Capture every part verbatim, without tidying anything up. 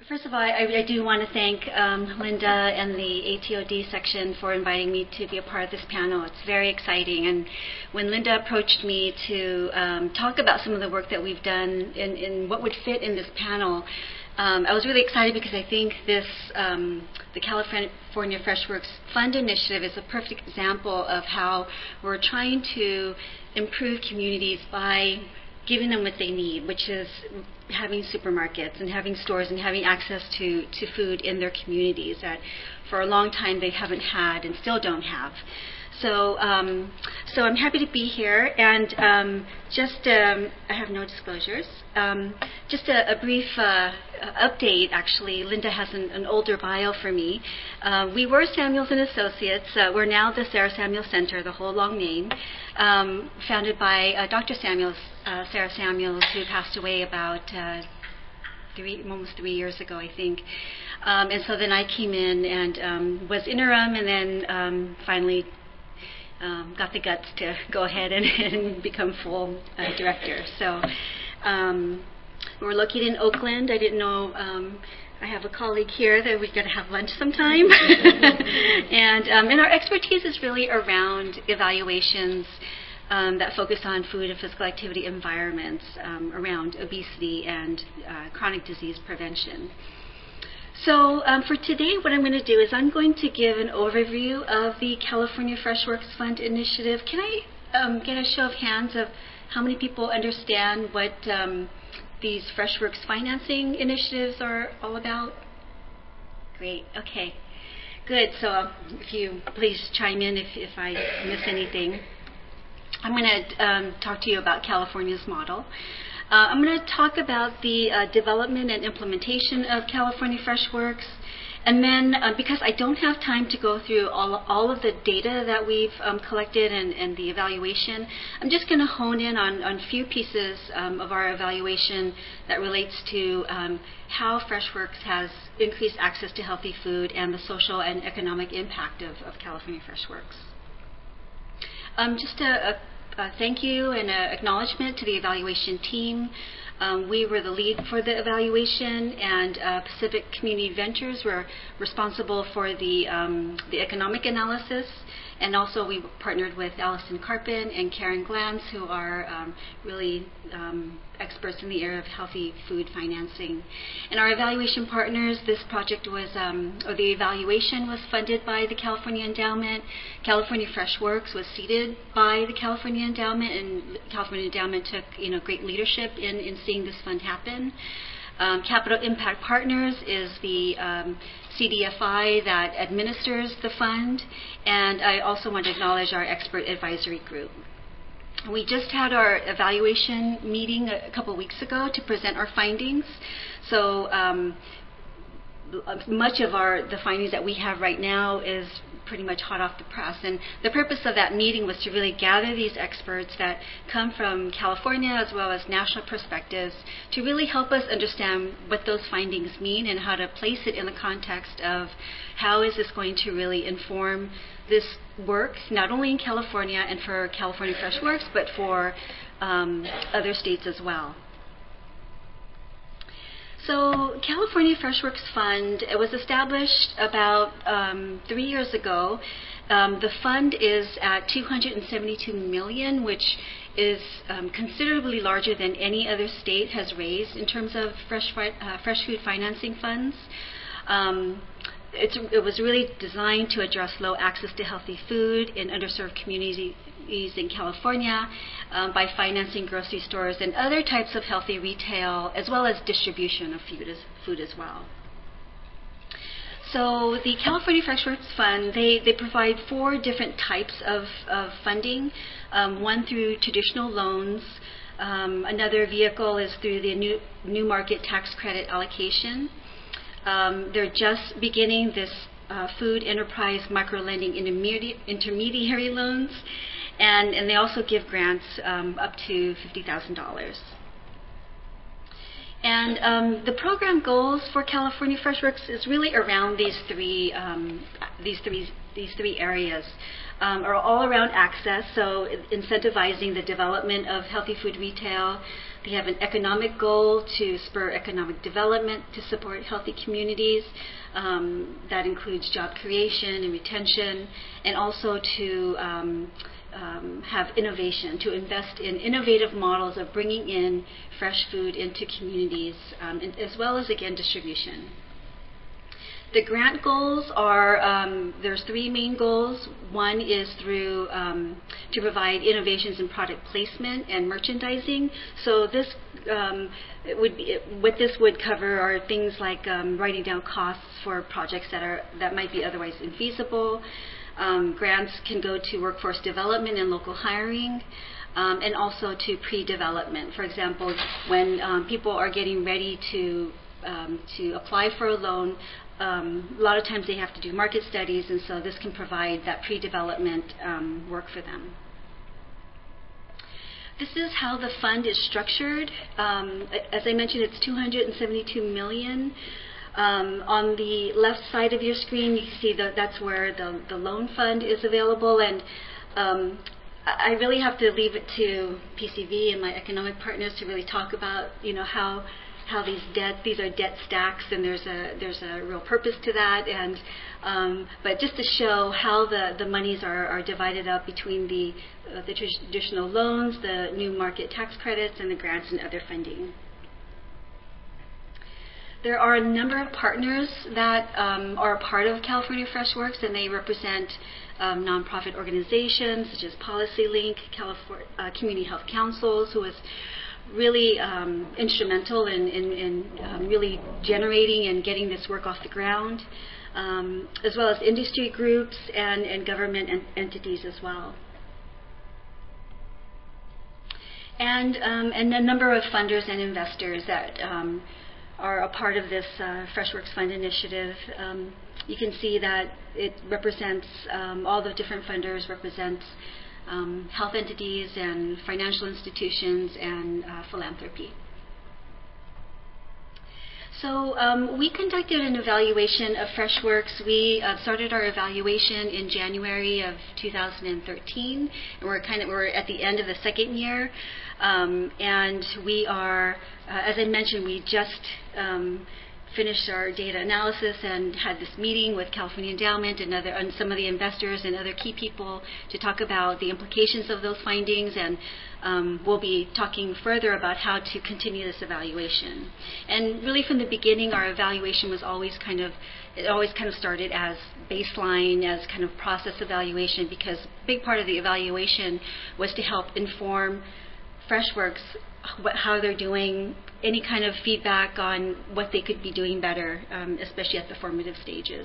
First of all, I, I do want to thank um, Linda and the A T O D section for inviting me to be a part of this panel. It's very exciting. And when Linda approached me to um, talk about some of the work that we've done and, and what would fit in this panel, um, I was really excited because I think this, um, the California FreshWorks Fund Initiative is a perfect example of how we're trying to improve communities by giving them what they need, which is having supermarkets and having stores and having access to, to food in their communities that for a long time they haven't had and still don't have. So, um, so I'm happy to be here, and um, just um, I have no disclosures. Um, just a, a brief uh, update. Actually, Linda has an, an older bio for me. Uh, we were Samuels and Associates. Uh, we're now the Sarah Samuels Center, the whole long name, um, founded by uh, Doctor Samuels, uh, Sarah Samuels, who passed away about uh, three, almost three years ago, I think. Um, and so then I came in and um, was interim, and then um, finally. Um, got the guts to go ahead and, and become full uh, director. So um, we're located in Oakland. I didn't know. Um, I have a colleague here that we've got to have lunch sometime. and um, and our expertise is really around evaluations um, that focus on food and physical activity environments, um, around obesity and uh, chronic disease prevention. So um, for today, what I'm going to do is I'm going to give an overview of the California FreshWorks Fund Initiative. Can I um, get a show of hands of how many people understand what um, these FreshWorks financing initiatives are all about? Great. Okay. Good. So um, if you please chime in if, if I miss anything. I'm going to um, talk to you about California's model. Uh, I'm going to talk about the uh, development and implementation of California FreshWorks, and then uh, because I don't have time to go through all, all of the data that we've um, collected and, and the evaluation, I'm just going to hone in on, on a few pieces um, of our evaluation that relates to um, how FreshWorks has increased access to healthy food and the social and economic impact of, of California FreshWorks. Um, just a, a Uh, thank you and uh, acknowledgement to the evaluation team. Um, we were the lead for the evaluation, and uh, Pacific Community Ventures were responsible for the, um, the economic analysis. And also we partnered with Allison Carpin and Karen Glantz, who are um, really um, experts in the area of healthy food financing. And our evaluation partners, this project was, um, or the evaluation was funded by the California Endowment. California FreshWorks was seeded by the California Endowment, and California Endowment took, you know, great leadership in, in seeing this fund happen. Um, Capital Impact Partners is the um, C D F I that administers the fund, and I also want to acknowledge our expert advisory group. We just had our evaluation meeting a couple weeks ago to present our findings. So um, much of our the findings that we have right now is pretty much hot off the press, and the purpose of that meeting was to really gather these experts that come from California as well as national perspectives to really help us understand what those findings mean and how to place it in the context of how is this going to really inform this work, not only in California and for California FreshWorks, but for um, other states as well. So California FreshWorks Fund, it was established about um, three years ago. Um, the fund is at two hundred seventy-two million dollars, which is um, considerably larger than any other state has raised in terms of fresh, uh, fresh food financing funds. Um, It's, it was really designed to address low access to healthy food in underserved communities in California um, by financing grocery stores and other types of healthy retail, as well as distribution of food as, food as well. So the California FreshWorks Fund, they, they provide four different types of, of funding, um, one through traditional loans. Um, another vehicle is through the new, new market tax credit allocation. Um, they're just beginning this uh, food enterprise microlending intermediate, intermediary loans, and, and they also give grants um, up to fifty thousand dollars. And um, the program goals for California FreshWorks is really around these three, um, these three, these three areas. Um, are all around access, so incentivizing the development of healthy food retail, They have an economic goal to spur economic development to support healthy communities. Um, that includes job creation and retention, and also to um, um, have innovation, to invest in innovative models of bringing in fresh food into communities, um, and, as well as, again, distribution. The grant goals are, um, there's three main goals. One is through um, to provide innovations in product placement and merchandising. So this um, it would be, what this would cover are things like um, writing down costs for projects that are that might be otherwise infeasible. Um, grants can go to workforce development and local hiring. Um, and also to pre-development. For example, when um, people are getting ready to um, to apply for a loan, um, a lot of times they have to do market studies, and so this can provide that pre-development um, work for them. This is how the fund is structured. Um, as I mentioned, it's two hundred seventy-two million dollars. Um, on the left side of your screen, you can see that that's where the, the loan fund is available, and um, I really have to leave it to P C V and my economic partners to really talk about, you know, how how these debt these are debt stacks, and there's a there's a real purpose to that, and um, but just to show how the, the monies are, are divided up between the uh, the traditional loans, the new market tax credits, and the grants and other funding. There are a number of partners that um, are a part of California FreshWorks, and they represent um, nonprofit organizations such as PolicyLink, California uh, Community Health Councils, who is really um, instrumental in, in, in um, really generating and getting this work off the ground, um, as well as industry groups and, and government en- entities as well. And, um, and a number of funders and investors that um, are a part of this uh, FreshWorks Fund initiative. Um, you can see that it represents, um, all the different funders represents um, health entities and financial institutions and uh, philanthropy. So um, we conducted an evaluation of FreshWorks. We uh, started our evaluation in January of two thousand thirteen, and we're kind of we're at the end of the second year. Um, and we are, uh, as I mentioned, we just um, finished our data analysis and had this meeting with California Endowment and other and some of the investors and other key people to talk about the implications of those findings, and um, we'll be talking further about how to continue this evaluation. And really from the beginning, our evaluation was always kind of, it always kind of started as baseline, as kind of process evaluation, because a big part of the evaluation was to help inform FreshWorks what, how they're doing, any kind of feedback on what they could be doing better, um, especially at the formative stages.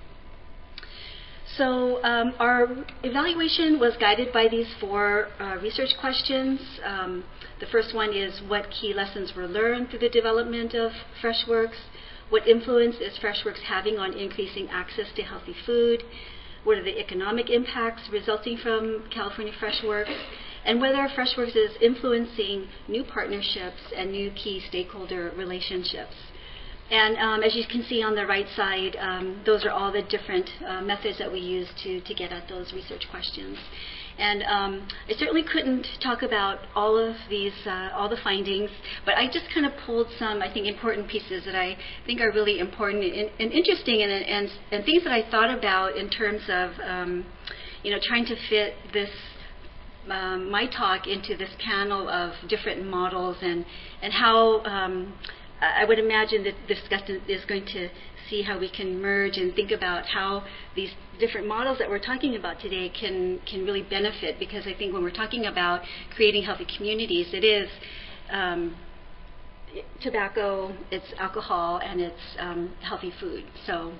So um, our evaluation was guided by these four uh, research questions. Um, the first one is, what key lessons were learned through the development of FreshWorks? What influence is FreshWorks having on increasing access to healthy food? What are the economic impacts resulting from California FreshWorks? And whether FreshWorks is influencing new partnerships and new key stakeholder relationships. And um, as you can see on the right side, um, those are all the different uh, methods that we use to, to get at those research questions. And um, I certainly couldn't talk about all of these, uh, all the findings, but I just kind of pulled some, I think, important pieces that I think are really important and, and interesting, and, and, and things that I thought about in terms of, um, you know, trying to fit this Um, my talk into this panel of different models, and and how um, I would imagine that this discussion is going to see how we can merge and think about how these different models that we're talking about today can can really benefit, because I think when we're talking about creating healthy communities, it is um, tobacco, it's alcohol, and it's um, healthy food. So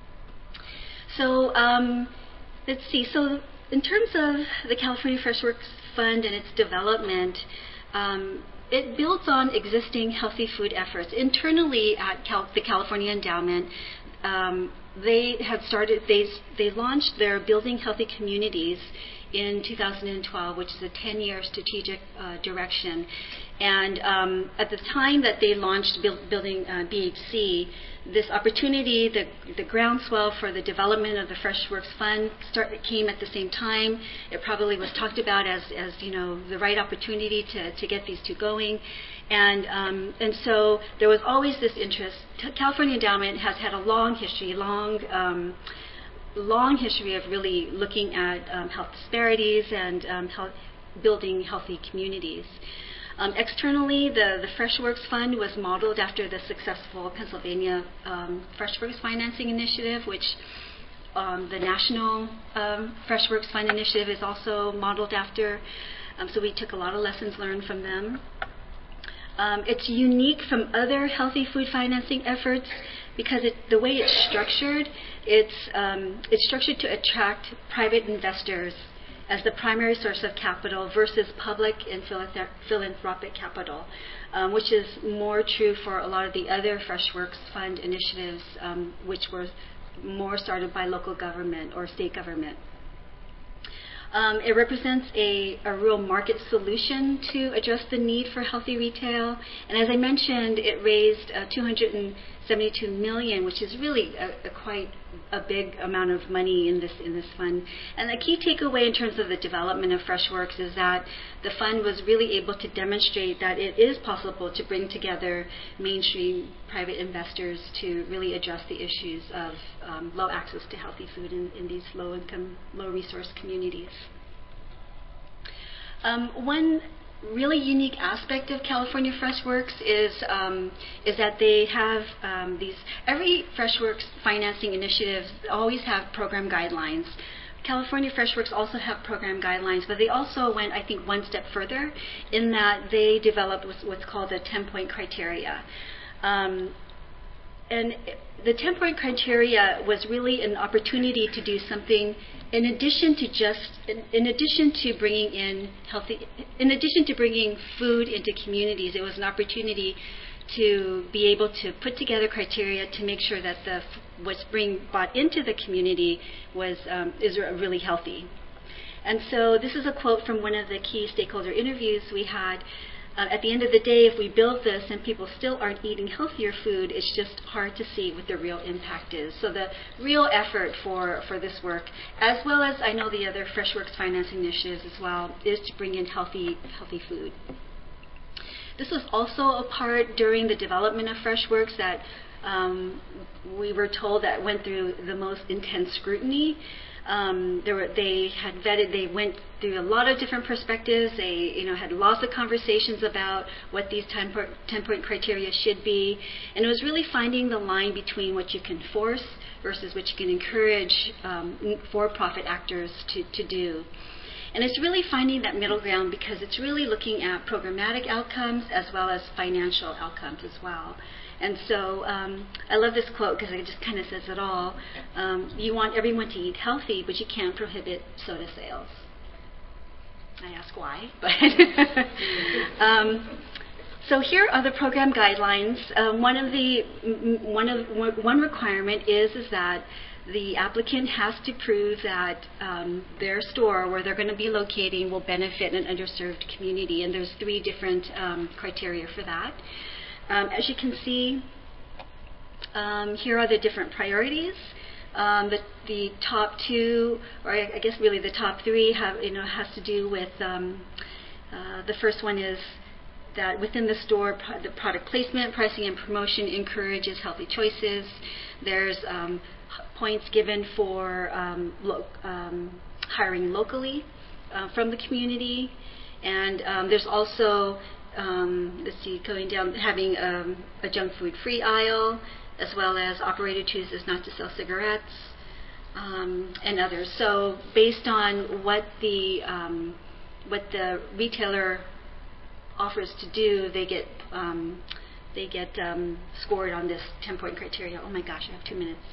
so um, let's see. So in terms of the California FreshWorks Fund and its development, um, it builds on existing healthy food efforts. Internally at Cal- the California Endowment, um, they had started, they, they launched their Building Healthy Communities in two thousand twelve, which is a ten-year strategic uh, direction. And um, at the time that they launched build, Building uh, B H C, this opportunity, the, the groundswell for the development of the FreshWorks Fund start, came at the same time. It probably was talked about as, as you know, the right opportunity to, to get these two going. And, um, and so there was always this interest. California Endowment has had a long history, long, um, long history of really looking at um, health disparities and um, health, building healthy communities. Um, externally, the, the FreshWorks Fund was modeled after the successful Pennsylvania um, FreshWorks Financing Initiative, which um, the National um, FreshWorks Fund Initiative is also modeled after. Um, so we took a lot of lessons learned from them. Um, it's unique from other healthy food financing efforts because it, the way it's structured, it's, um, it's structured to attract private investors as the primary source of capital versus public and philanthropic capital, um, which is more true for a lot of the other FreshWorks Fund initiatives, um, which were more started by local government or state government. Um, it represents a, a real market solution to address the need for healthy retail. And as I mentioned, it raised uh, two hundred seventy-two million dollars, which is really a, a quite a big amount of money in this in this fund. And the key takeaway in terms of the development of FreshWorks is that the fund was really able to demonstrate that it is possible to bring together mainstream private investors to really address the issues of um, low access to healthy food in, in these low-income, low-resource communities. Um, one really unique aspect of California FreshWorks is um, is that they have um, these, every FreshWorks financing initiative always have program guidelines. California FreshWorks also have program guidelines, but they also went, I think, one step further in that they developed what's called the ten-point criteria. Um, and the ten-point criteria was really an opportunity to do something in addition to just, in, in addition to bringing in healthy, in addition to bringing food into communities, it was an opportunity to be able to put together criteria to make sure that the what's being brought into the community was um, is really healthy. And so this is a quote from one of the key stakeholder interviews we had. Uh, at the end of the day, if we build this and people still aren't eating healthier food, it's just hard to see what the real impact is. So the real effort for, for this work, as well as I know the other FreshWorks financing initiatives as well, is to bring in healthy, healthy food. This was also a part during the development of FreshWorks that um, we were told that went through the most intense scrutiny. Um, there were, they had vetted, they went through a lot of different perspectives. They, you know, had lots of conversations about what these ten-point criteria should be. And it was really finding the line between what you can force versus what you can encourage um, for-profit actors to, to do. And it's really finding that middle ground because it's really looking at programmatic outcomes as well as financial outcomes as well. And so um, I love this quote because it just kind of says it all. Um, you want everyone to eat healthy, but you can't prohibit soda sales. I ask why, but um, so here are the program guidelines. Um, one of the one of one requirement is is that the applicant has to prove that um, their store where they're going to be locating will benefit an underserved community, and there's three different um, criteria for that. Um, as you can see, um, here are the different priorities. Um, the, the top two, or I guess really the top three, have you know has to do with um, uh, the first one is that within the store, pro the product placement, pricing, and promotion encourages healthy choices. There's um, points given for um, lo um, hiring locally uh, from the community, and um, there's also Um, let's see, going down, having um, a junk food free aisle, as well as operator chooses not to sell cigarettes, um, and others. So based on what the um, what the retailer offers to do, they get um, they get um, scored on this ten-point criteria. Oh my gosh, I have two minutes.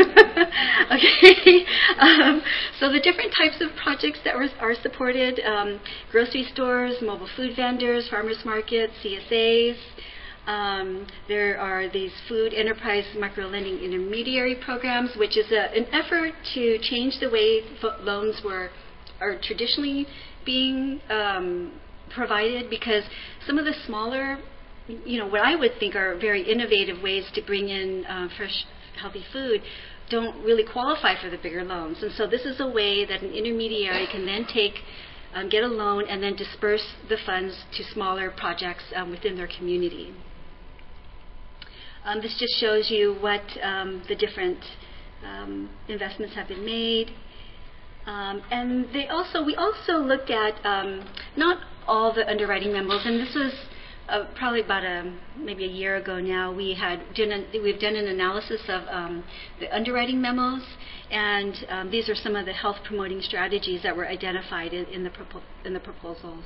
Okay. Um, so the different types of projects that were, are supported, um, grocery stores, mobile food vendors, farmers markets, C S As. Um, there are these food enterprise microlending intermediary programs, which is a, an effort to change the way loans were are traditionally being um, provided, because some of the smaller, you know, what I would think are very innovative ways to bring in uh, fresh, healthy food don't really qualify for the bigger loans. And so this is a way that an intermediary can then take um, get a loan and then disperse the funds to smaller projects um, within their community. Um, this just shows you what um, the different um, investments have been made. Um, and they also, we also looked at um, not all the underwriting memos, and this was uh, probably about a, maybe a year ago now. We had done a, we've done an analysis of um, the underwriting memos, and um, these are some of the health promoting strategies that were identified in, in the propo in the proposals.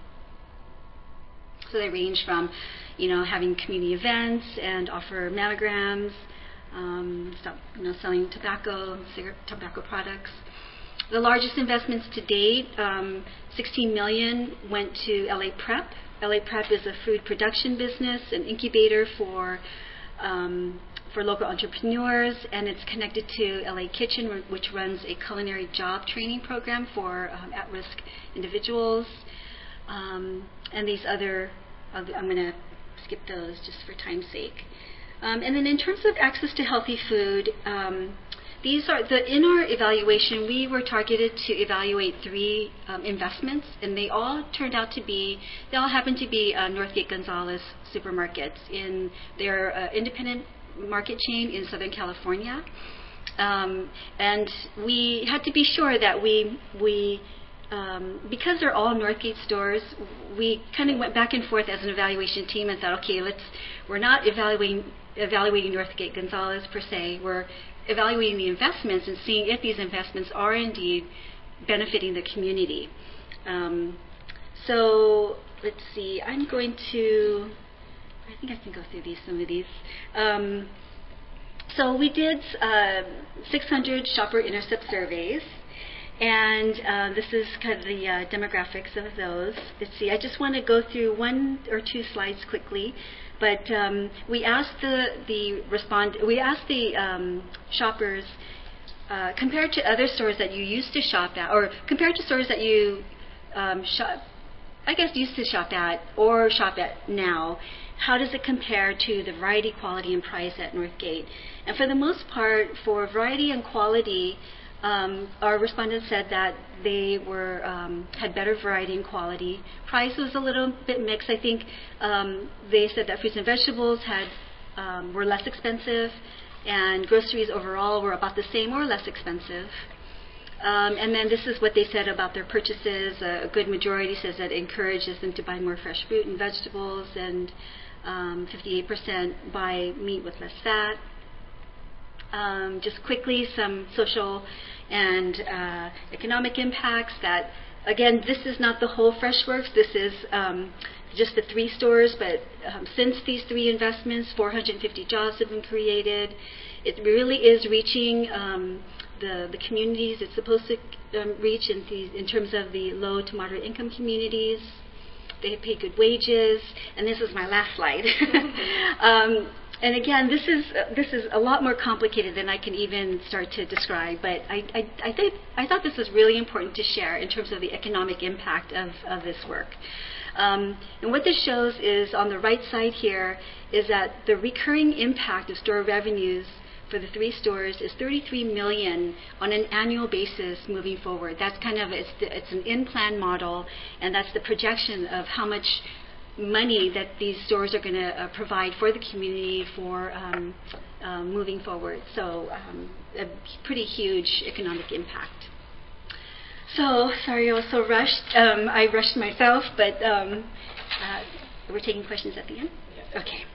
So they range from, you know, having community events and offer mammograms, um, stop, you know, selling tobacco, cigarette, tobacco products. The largest investments to date, um, sixteen million dollars went to L A Prep. L A Prep is a food production business, an incubator for um, for local entrepreneurs, and it's connected to L A Kitchen, which runs a culinary job training program for um, at-risk individuals. Um, and these other, I'm going to skip those just for time's sake. Um, and then in terms of access to healthy food, um, these are the in our evaluation, we were targeted to evaluate three um, investments, and they all turned out to be, they all happened to be uh, Northgate Gonzalez supermarkets in their uh, independent market chain in Southern California. Um, and we had to be sure that we, we um, because they're all Northgate stores, we kind of went back and forth as an evaluation team and thought, okay, let's, we're not evaluating, evaluating Northgate Gonzalez per se, we're evaluating the investments and seeing if these investments are indeed benefiting the community. Um, so let's see, I'm going to, I think I can go through these, some of these. Um, so we did uh, six hundred shopper intercept surveys, and uh, this is kind of the uh, demographics of those. Let's see, I just want to go through one or two slides quickly. But um, we asked the the respond we asked the um, shoppers uh, compared to other stores that you used to shop at, or compared to stores that you um, shop, I guess used to shop at or shop at now, how does it compare to the variety, quality, and price at Northgate? And for the most part, for variety and quality, Um, our respondents said that they were um, had better variety and quality. Price was a little bit mixed. I think um, they said that fruits and vegetables had um, were less expensive, and groceries overall were about the same or less expensive. Um, and then this is what they said about their purchases. Uh, a good majority says that it encourages them to buy more fresh fruit and vegetables, and um, fifty-eight percent buy meat with less fat. Um, just quickly, some social and uh, economic impacts that, again, this is not the whole Freshworks. This is um, just the three stores, but um, since these three investments, four hundred fifty jobs have been created. It really is reaching um, the, the communities it's supposed to um, reach in, the, in terms of the low to moderate income communities. They pay good wages, and this is my last slide. um, And again, this is uh, this is a lot more complicated than I can even start to describe. But I I, I think I thought this was really important to share in terms of the economic impact of, of this work. Um, and what this shows is on the right side here is that the recurring impact of store revenues for the three stores is thirty-three million dollars on an annual basis moving forward. That's kind of it's the, it's an in-plan model, and that's the projection of how much money that these stores are going to uh, provide for the community for um, uh, moving forward. So um, a pretty huge economic impact. So sorry I was so rushed. Um, I rushed myself, but um, uh, we're taking questions at the end? Yeah. Okay.